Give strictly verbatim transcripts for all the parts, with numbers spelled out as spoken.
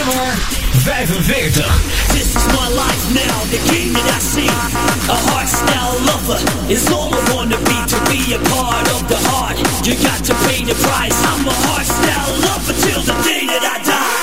nummer vijfenveertig. This is my life now, the game that I see. A hardstyle lover is all I wanna be. To be a part of the heart, you got to pay the price. I'm a hardstyle lover till the day that I die.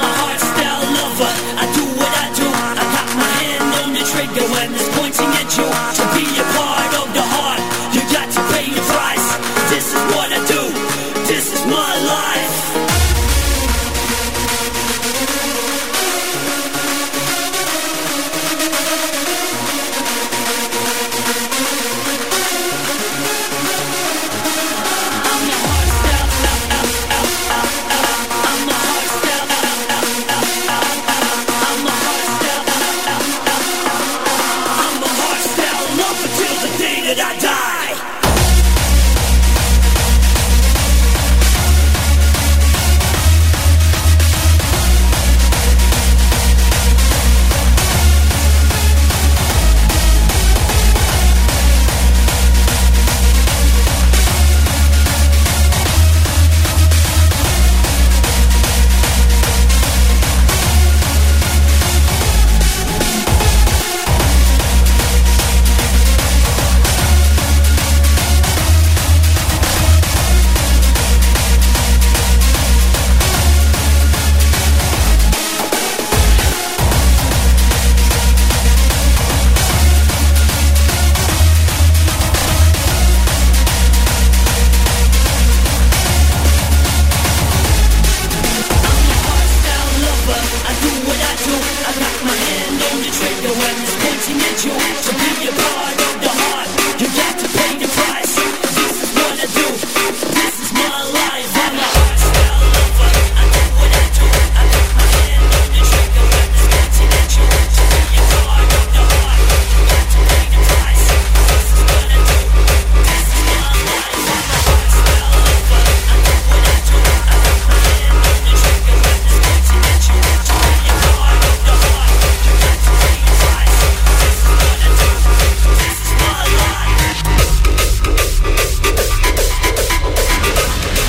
When it's pointing at you,